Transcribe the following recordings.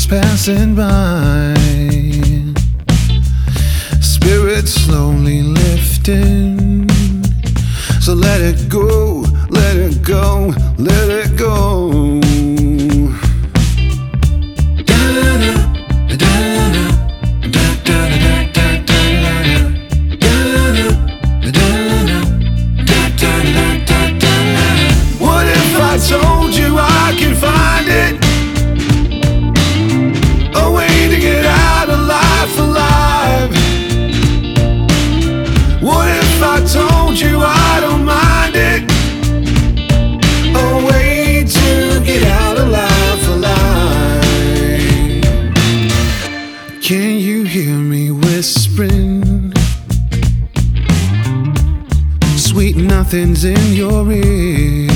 passing by, spirit slowly lifting. So let it go, let it go, let it go. What if I told you I could find it, a way to get out of life alive? What if I told you I don't mind it, a way to get out of life alive? Can you hear me whispering? Sweet nothings in your ear,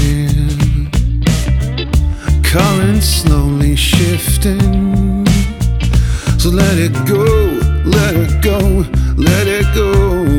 current slowly shifting. So let it go, let it go, let it go.